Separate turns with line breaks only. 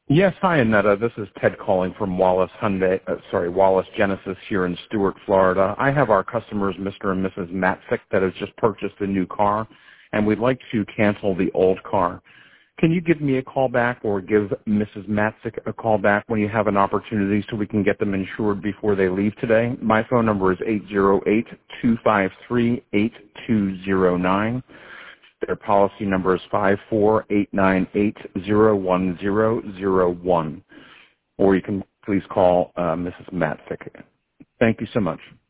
Yes, hi, Annetta. This is Ted calling from Wallace Genesis here in Stuart, Florida. I have our customers, Mr. and Mrs. Matzik, that has just purchased a new car, and we'd like to cancel the old car. Can you give me a call back or give Mrs. Matzik a call back when you have an opportunity so we can get them insured before they leave today? My phone number is 808-253-8209. Their policy number is 548980101. Or you can please call Mrs. Matzik. Thank you so much.